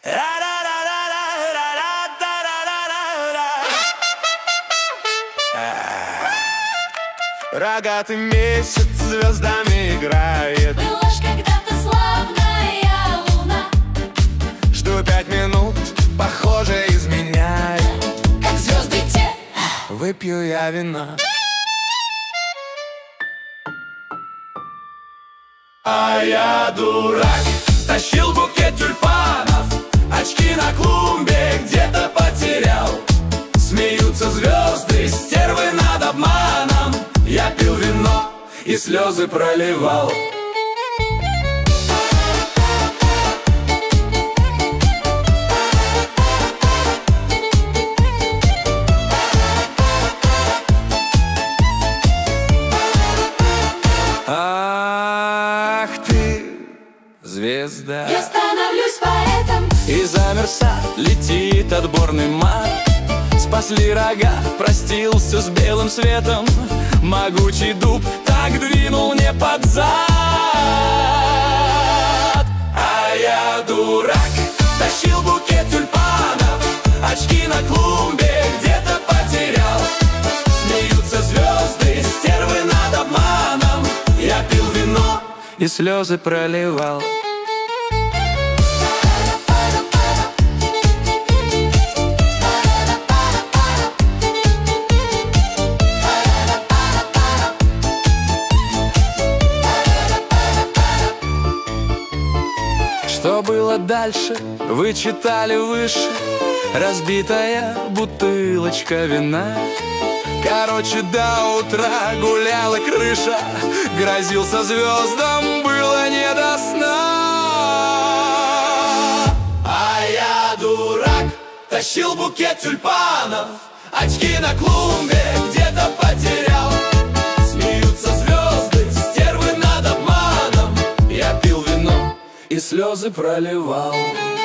Рогатый месяц звездами играет. Была ж когда-то славная луна. Жду 5 минут, похоже, изменяет. Как звезды те. Выпью я вина. А я дурак, тащил букет тюльпанов, очки на клумбе где-то потерял. Смеются звезды, стервы над обманом. Я пил вино и слезы проливал. Ах ты, звезда. Я становлюсь поэтом. И замер сад, летит отборный мат. Спасли рога, простился с белым светом. Могучий дуб так двинул мне под зад. А я дурак, тащил букет тюльпанов, очки на клумбе где-то потерял. Смеются звезды, стервы над обманом. Я пил вино и слезы проливал. Что было дальше, вы читали выше. Разбитая бутылочка вина. Короче, до утра гуляла крыша. Грозился звездам, было не до сна. А я дурак, тащил букет тюльпанов, очки на клумбе где-то потерял. Смеются звезды, стервы над обманом. Я пил вино и слезы проливал.